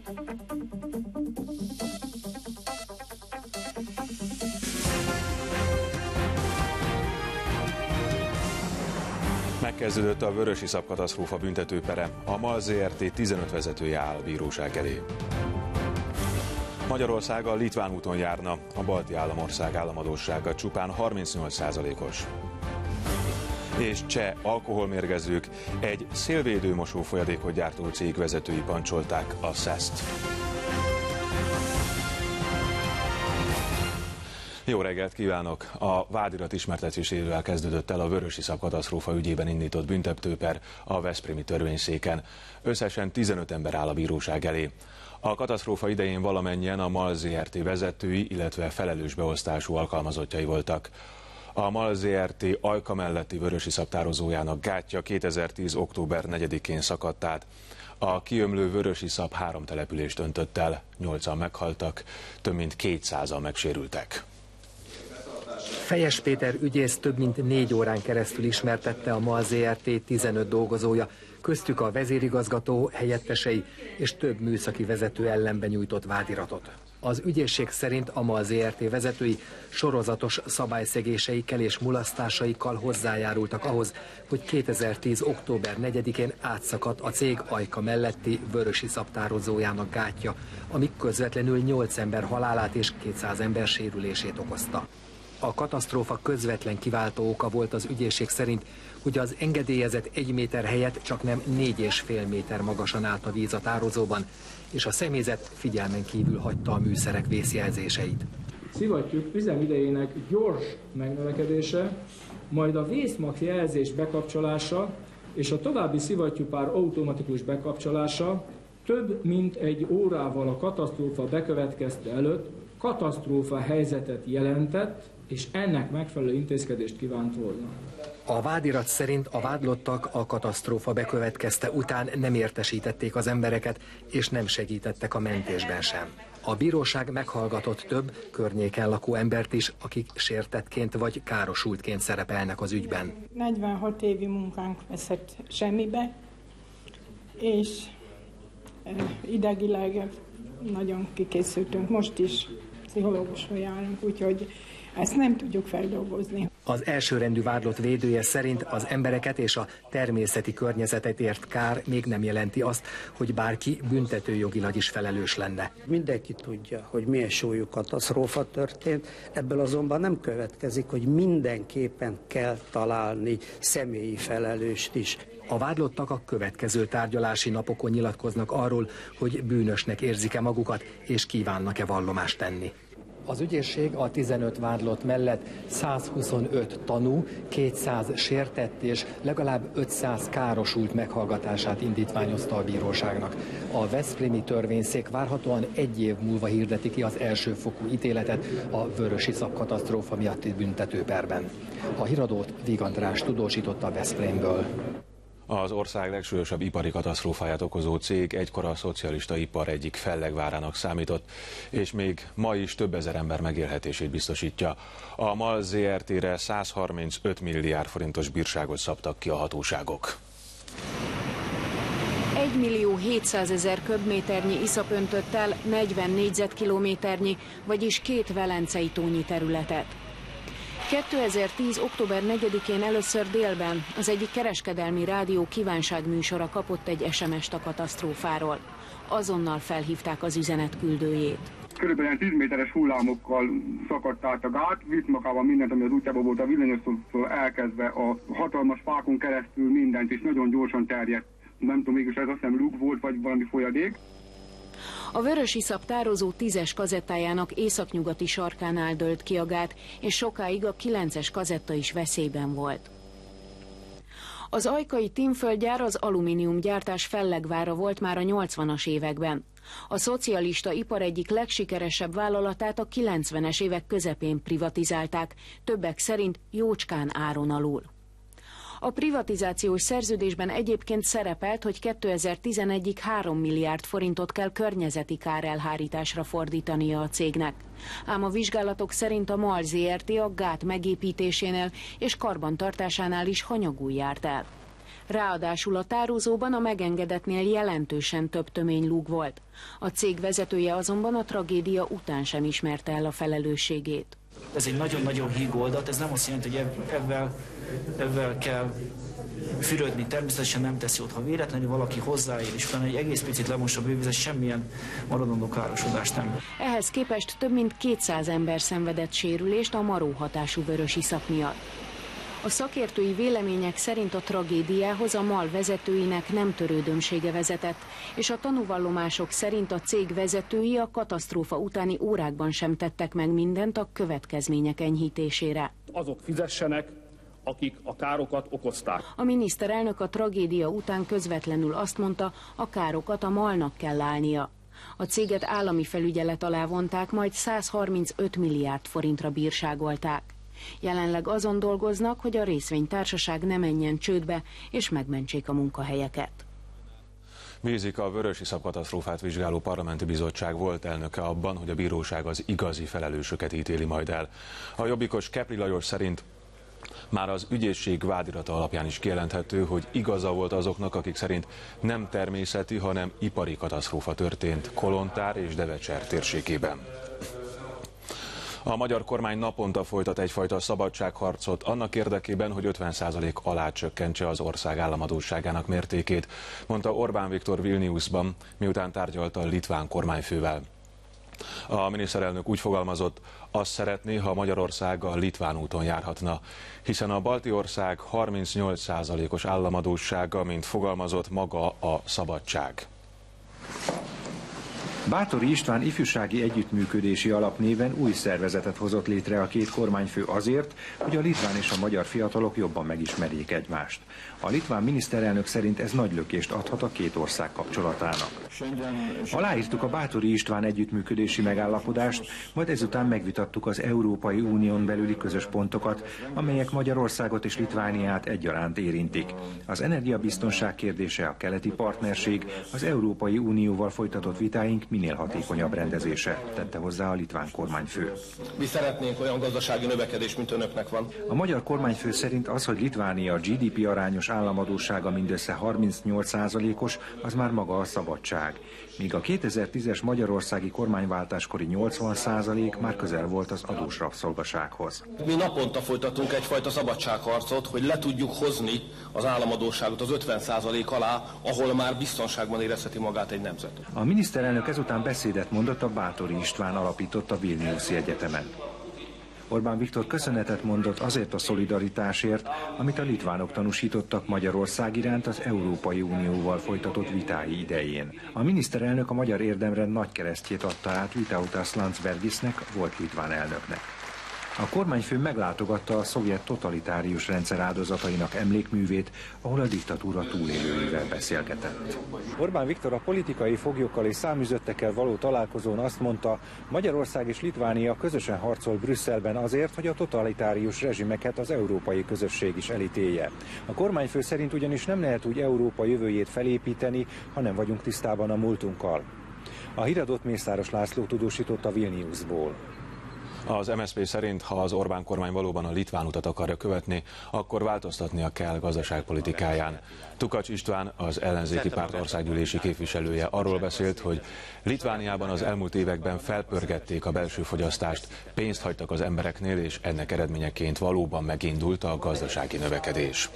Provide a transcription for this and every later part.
Megkezdődött a vörösiszap katasztrófa büntetőpere. A MAL Zrt. 15 vezetője áll a bíróság elé. Magyarország a litván úton járna, a balti államország államadóssága csupán 38%-os. És cseh alkoholmérgezők egy szélvédő mosófolyadékot gyártó cég vezetői pancsolták a SZESZ-t. Jó reggelt kívánok! A vádirat ismertetésével kezdődött el a vörösiszap katasztrófa ügyében indított büntetőper a veszprémi törvényszéken. Összesen 15 ember áll a bíróság elé. A katasztrófa idején valamennyien a MAL Zrt. Vezetői, illetve felelős beosztású alkalmazottjai voltak. A MAL Zrt. Ajka melletti vörösiszap tározójának gátja 2010. október 4-én szakadt át. A kiömlő vörösiszap 3 települést öntött el, 8-an meghaltak, több mint 200-an megsérültek. Fejes Péter ügyész több mint 4 órán keresztül ismertette a MAL Zrt. 15 dolgozója, köztük a vezérigazgató, helyettesei és több műszaki vezető ellen benyújtott vádiratot. Az ügyészség szerint a MAL Zrt. Vezetői sorozatos szabályszegéseikkel és mulasztásaikkal hozzájárultak ahhoz, hogy 2010. október 4-én átszakadt a cég Ajka melletti vörösiszap tározójának gátja, ami közvetlenül 8 ember halálát és 200 ember sérülését okozta. A katasztrófa közvetlen kiváltó oka volt az ügyészség szerint, hogy az engedélyezett 1 méter helyett csaknem 4,5 méter magasan állt a víz a tározóban, és a személyzet figyelmen kívül hagyta a műszerek vészjelzéseit. Szivattyúk üzemidejének gyors megnövekedése, majd a vészmax jelzés bekapcsolása és a további szivattyúpár automatikus bekapcsolása több mint 1 órával a katasztrófa bekövetkezte előtt katasztrófa helyzetet jelentett, és ennek megfelelő intézkedést kívánt volna. A vádirat szerint a vádlottak a katasztrófa bekövetkezte után nem értesítették az embereket, és nem segítettek a mentésben sem. A bíróság meghallgatott több környéken lakó embert is, akik sértettként vagy károsultként szerepelnek az ügyben. 46 évi munkánk veszett semmibe, és idegileg nagyon kikészültünk. Most is pszichológusról járunk, úgyhogy ezt nem tudjuk feldolgozni. Az elsőrendű vádlott védője szerint az embereket és a természeti környezetet ért kár még nem jelenti azt, hogy bárki büntetőjogilag is felelős lenne. Mindenki tudja, hogy milyen súlyú katasztrófa történt, ebből azonban nem következik, hogy mindenképpen kell találni személyi felelőst is. A vádlottak a következő tárgyalási napokon nyilatkoznak arról, hogy bűnösnek érzik-e magukat, és kívánnak-e vallomást tenni. Az ügyészség a 15 vádlott mellett 125 tanú, 200 sértett és legalább 500 károsult meghallgatását indítványozta a bíróságnak. A veszprémi törvényszék várhatóan 1 év múlva hirdeti ki az elsőfokú ítéletet a vörösiszap katasztrófa miatti büntetőperben. A híradót Víg András tudósította a Veszprémből. Az ország legsúlyosabb ipari katasztrófáját okozó cég egykor a szocialista ipar egyik fellegvárának számított, és még ma is több ezer ember megélhetését biztosítja. A MAL Zrt.-re 135 milliárd forintos bírságot szabtak ki a hatóságok. 1.700.000 köbméternyi iszap öntött el 40 négyzetkilométernyi, vagyis 2 velencei tónyi területet. 2010. október 4-én először délben az egyik kereskedelmi rádió kívánságműsora kapott egy SMS-t a katasztrófáról. Azonnal felhívták az üzenet küldőjét. Körülbelül 10 méteres hullámokkal szakadt át a gát, vitt magában mindent, ami az útjában volt, a villanyosztól elkezdve a hatalmas fákon keresztül mindent, és nagyon gyorsan terjedt. Nem tudom, mégis ez azt hiszem luk volt, vagy valami folyadék. A vörösiszap tározó 10-es kazettájának északnyugati sarkánál dőlt ki a gát, és sokáig a 9-es kazetta is veszélyben volt. Az ajkai Tinföldgyár az alumíniumgyártás fellegvára volt már a 80-as években. A szocialista ipar egyik legsikeresebb vállalatát a 90-es évek közepén privatizálták, többek szerint jócskán áron alul. A privatizációs szerződésben egyébként szerepelt, hogy 2011-ig 3 milliárd forintot kell környezeti kárelhárításra fordítania a cégnek. Ám a vizsgálatok szerint a MAL Zrt. A gát megépítésénél és karbantartásánál is hanyagul járt el. Ráadásul a tározóban a megengedetnél jelentősen több töménylúg volt. A cég vezetője azonban a tragédia után sem ismerte el a felelősségét. Ez egy nagyon-nagyon híg oldat, ez nem azt jelenti, hogy ebben kell fürödni, természetesen nem teszi ott, ha véletlenül valaki hozzáér, és utána egy egész picit lemos a bővíz, semmilyen maradandó károsodást nem. Ehhez képest több mint 200 ember szenvedett sérülést a maró hatású vörösiszap miatt. A szakértői vélemények szerint a tragédiához a MAL vezetőinek nem törődömsége vezetett, és a tanúvallomások szerint a cég vezetői a katasztrófa utáni órákban sem tettek meg mindent a következmények enyhítésére. Azok fizessenek, akik a károkat okozták. A miniszterelnök a tragédia után közvetlenül azt mondta, a károkat a MAL-nak kell állnia. A céget állami felügyelet alá vonták, majd 135 milliárd forintra bírságolták. Jelenleg azon dolgoznak, hogy a részvénytársaság ne menjen csődbe, és megmentsék a munkahelyeket. Bízik a vörösiszap katasztrófát vizsgáló parlamenti bizottság volt elnöke abban, hogy a bíróság az igazi felelősöket ítéli majd el. A jobbikos Kepri Lajos szerint már az ügyészség vádirata alapján is kijelenthető, hogy igaza volt azoknak, akik szerint nem természeti, hanem ipari katasztrófa történt Kolontár és Devecser térségében. A magyar kormány naponta folytat egyfajta szabadságharcot annak érdekében, hogy 50% alá csökkentse az ország államadósságának mértékét, mondta Orbán Viktor Vilniusban, miután tárgyalt a litván kormányfővel. A miniszterelnök úgy fogalmazott, azt szeretné, ha Magyarország a litván úton járhatna, hiszen a balti ország 38%-os államadóssága, mint fogalmazott, maga a szabadság. Báthori István ifjúsági együttműködési alapnéven új szervezetet hozott létre a két kormányfő azért, hogy a litván és a magyar fiatalok jobban megismerjék egymást. A litván miniszterelnök szerint ez nagy lökést adhat a két ország kapcsolatának. Aláírtuk a Báthori István együttműködési megállapodást, majd ezután megvitattuk az Európai Unión belüli közös pontokat, amelyek Magyarországot és Litvániát egyaránt érintik. Az energiabiztonság kérdése, a keleti partnerség, az Európai Unióval folytatott vitáink minél hatékonyabb rendezése, tette hozzá a litván kormányfő. Mi szeretnénk olyan gazdasági növekedést, mint önöknek van. A magyar kormányfő szerint az, hogy Litvánia GDP arányos államadóssága mindössze 38%-os, az már maga a szabadság. Míg a 2010-es magyarországi kormányváltáskori 80% már közel volt az adós rabszolgasághoz. Mi naponta folytatunk egyfajta szabadságharcot, hogy le tudjuk hozni az államadósságot az 50% alá, ahol már biztonságban érezheti magát egy nemzet. A miniszterelnök ezután beszédet mondott a Báthori István alapított a Vilniuszi Egyetemen. Orbán Viktor köszönetet mondott azért a szolidaritásért, amit a litvánok tanúsítottak Magyarország iránt az Európai Unióval folytatott vitái idején. A miniszterelnök a magyar érdemrend nagykeresztjét adta át Vytautas Landsbergisnek, volt litván elnöknek. A kormányfő meglátogatta a szovjet totalitárius rendszer áldozatainak emlékművét, ahol a diktatúra túlélőivel beszélgetett. Orbán Viktor a politikai foglyokkal és száműzöttekkel való találkozón azt mondta, Magyarország és Litvánia közösen harcol Brüsszelben azért, hogy a totalitárius rezsimeket az európai közösség is elítélje. A kormányfő szerint ugyanis nem lehet úgy Európa jövőjét felépíteni, ha nem vagyunk tisztában a múltunkkal. A híradót Mészáros László tudósította Vilniusból. Az MSZP szerint, ha az Orbán kormány valóban a litván utat akarja követni, akkor változtatnia kell gazdaságpolitikáján. Tukacs István, az ellenzéki párt országgyűlési képviselője arról beszélt, hogy Litvániában az elmúlt években felpörgették a belső fogyasztást, pénzt hagytak az embereknél, és ennek eredményeként valóban megindult a gazdasági növekedés.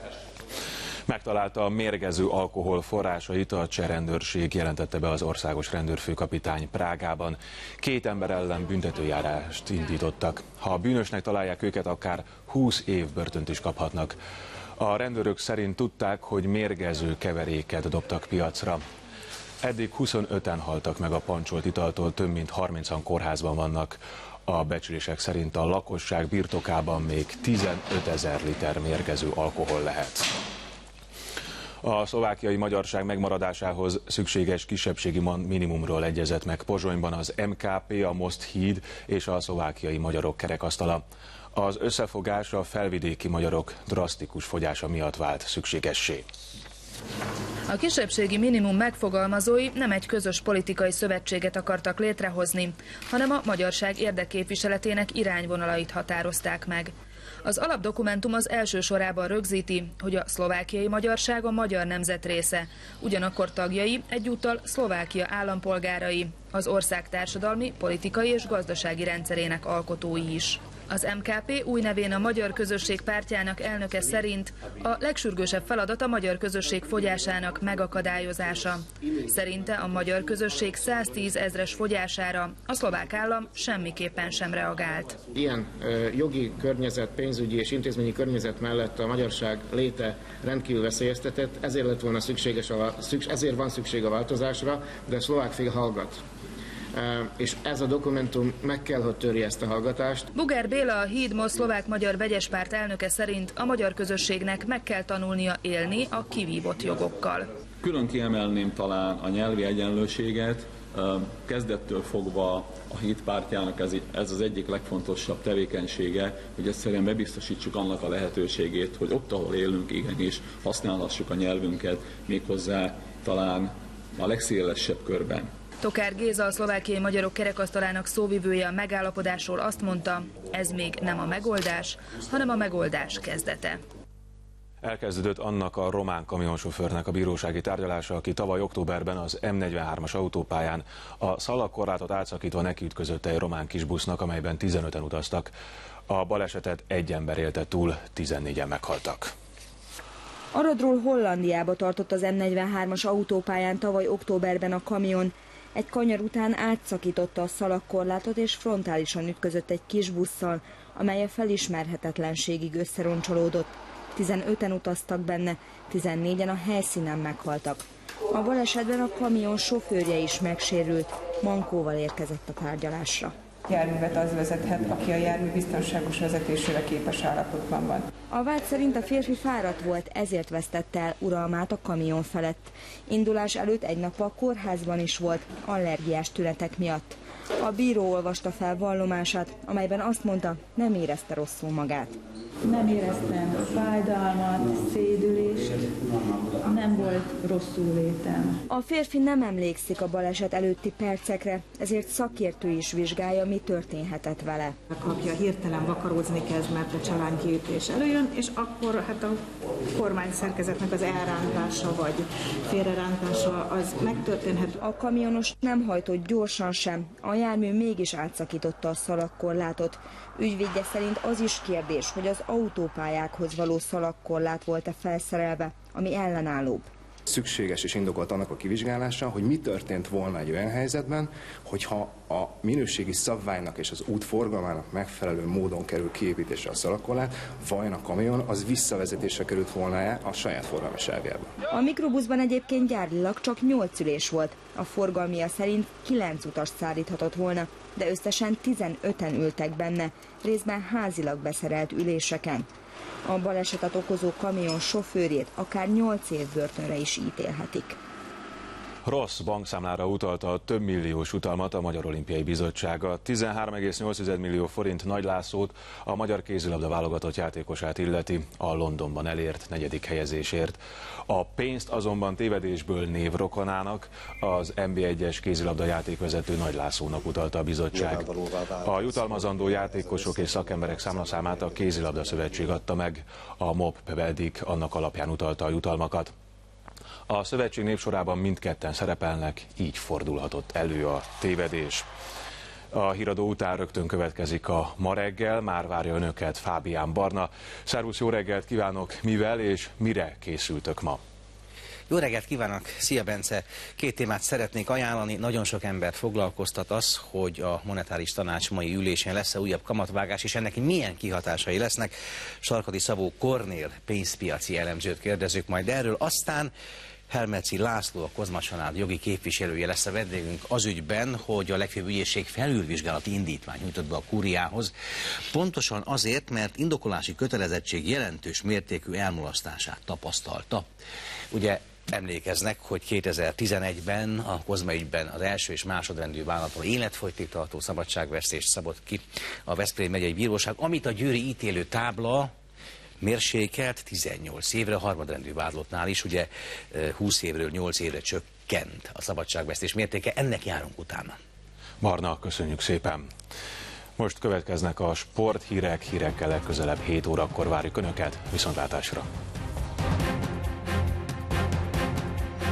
Megtalálta a mérgező alkohol forrásait, a cseh rendőrség jelentette be az országos rendőrfőkapitány Prágában. 2 ember ellen büntetőjárást indítottak. Ha a bűnösnek találják őket, akár 20 év börtönt is kaphatnak. A rendőrök szerint tudták, hogy mérgező keveréket dobtak piacra. Eddig 25-en haltak meg a pancsolt italtól, több mint 30-an kórházban vannak. A becslések szerint a lakosság birtokában még 15 000 liter mérgező alkohol lehet. A szlovákiai magyarság megmaradásához szükséges kisebbségi minimumról egyezett meg Pozsonyban az MKP, a Most híd és a szlovákiai magyarok kerekasztala. Az összefogás a felvidéki magyarok drasztikus fogyása miatt vált szükségessé. A kisebbségi minimum megfogalmazói nem egy közös politikai szövetséget akartak létrehozni, hanem a magyarság érdekképviseletének irányvonalait határozták meg. Az alapdokumentum az első sorában rögzíti, hogy a szlovákiai magyarság a magyar nemzet része, ugyanakkor tagjai egyúttal Szlovákia állampolgárai, az ország társadalmi, politikai és gazdasági rendszerének alkotói is. Az MKP új nevén a Magyar Közösség Pártjának elnöke szerint a legsürgősebb feladat a magyar közösség fogyásának megakadályozása. Szerinte a magyar közösség 110 000-es fogyására a szlovák állam semmiképpen sem reagált. Ilyen jogi környezet, pénzügyi és intézményi környezet mellett a magyarság léte rendkívül veszélyeztetett, ezért van szükség a változásra, de a szlovák fél hallgat. És ez a dokumentum meg kell, hogy törje ezt a hallgatást. Bugár Béla, a Híd szlovák-magyar vegyes párt elnöke szerint a magyar közösségnek meg kell tanulnia élni a kivívott jogokkal. Külön kiemelném talán a nyelvi egyenlőséget. Kezdettől fogva a Híd pártjának ez az egyik legfontosabb tevékenysége, hogy egyszerűen bebiztosítsuk annak a lehetőségét, hogy ott, ahol élünk, igenis használhassuk a nyelvünket, méghozzá talán a legszélesebb körben. Tokár Géza, a szlovákiai magyarok kerekasztalának szóvivője a megállapodásról azt mondta, ez még nem a megoldás, hanem a megoldás kezdete. Elkezdődött annak a román kamionsofőrnek a bírósági tárgyalása, aki tavaly októberben az M43-as autópályán a szalagkorlátot átszakítva nekiütközött egy román kisbusznak, amelyben 15-en utaztak. A balesetet egy ember élte túl, 14-en meghaltak. Aradról Hollandiába tartott az M43-as autópályán tavaly októberben a kamion. Egy kanyar után átszakította a szalagkorlátot és frontálisan ütközött egy kis busszal, amely a felismerhetetlenségig összeroncsolódott. 15-en utaztak benne, 14-en a helyszínen meghaltak. A balesetben a kamion sofőrje is megsérült, mankóval érkezett a tárgyalásra. Járművet az vezethet, aki a jármű biztonságos vezetésére képes állapotban van. A vád szerint a férfi fáradt volt, ezért vesztette el uralmát a kamion felett. Indulás előtt egy nappal kórházban is volt, allergiás tünetek miatt. A bíró olvasta fel vallomását, amelyben azt mondta, nem érezte rosszul magát. Nem éreztem fájdalmat, szédülést, nem volt rosszul létem. A férfi nem emlékszik a baleset előtti percekre, ezért szakértő is vizsgálja, mi történhetett vele. A apja hirtelen vakarózni kezd, mert a csalánkiütés előjön, és akkor hát a kormányszerkezetnek az elrántása vagy félrerántása az megtörténhet. A kamionos nem hajtott gyorsan sem, a jármű mégis átszakította a szalagkorlátot. Ügyvédje szerint az is kérdés, hogy az autópályákhoz való szalagkorlát volt-e felszerelve, ami ellenállóbb. Szükséges és indokolt annak a kivizsgálása, hogy mi történt volna egy olyan helyzetben, hogyha a minőségi szabványnak és az út forgalmának megfelelő módon kerül kiépítésre a szalagkorlát, vajon a kamion az visszavezetésre került volna-e a saját forgalmi sávjába. A mikrobuszban egyébként gyárilag csak 8 ülés volt. A forgalmia szerint 9 utast szállíthatott volna, de összesen 15-en ültek benne, részben házilag beszerelt üléseken. A balesetet okozó kamion sofőrjét akár 8 év börtönre is ítélhetik. Rossz bankszámlára utalta a több milliós utalmat a Magyar Olimpiai Bizottság. A 13,8 millió forint Nagy Lászlót, a magyar kézilabda válogatott játékosát illeti, a Londonban elért 4. helyezésért. A pénzt azonban tévedésből névrokonának, az NB1-es kézilabda játékvezető Nagy Lászlónak utalta a bizottság. A jutalmazandó játékosok és szakemberek számlaszámát a Kézilabda Szövetség adta meg, a MOP pedig annak alapján utalta a jutalmakat. A szövetség névsorában mindketten szerepelnek, így fordulhatott elő a tévedés. A híradó után rögtön következik a Ma reggel, már várja önöket Fábián Barna. Szervusz, jó reggelt kívánok, mivel és mire készültök ma? Jó reggelt kívánok! Szia, Bence! 2 témát szeretnék ajánlani. Nagyon sok embert foglalkoztat az, hogy a monetáris tanács mai ülésén lesz-e újabb kamatvágás, és ennek milyen kihatásai lesznek. Sarkadi Szabó Kornél pénzpiaci elemzőt kérdezzük majd erről. Aztán Helmetszi László, a Kozma család jogi képviselője lesz a vendégünk az ügyben, hogy a legfőbb ügyészség felülvizsgálati indítvány nyújtott be a kúriához. Pontosan azért, mert indokolási kötelezettség jelentős mértékű elmulasztását tapasztalta. Ugye emlékeznek, hogy 2011-ben a Kozma ügyben az első és másodrendű vállalatról életfogytig tartó szabadságvesztést szabott ki a Veszprém megyei bíróság, amit a győri ítélő tábla mérsékelt 18 évre, a harmadrendű vádlottnál is, ugye 20 évről 8 évre csökkent a szabadságvesztés mértéke, ennek járunk utána. Barna, köszönjük szépen! Most következnek a sporthírek, hírekkel legközelebb 7 órakor várjuk Önöket, viszontlátásra!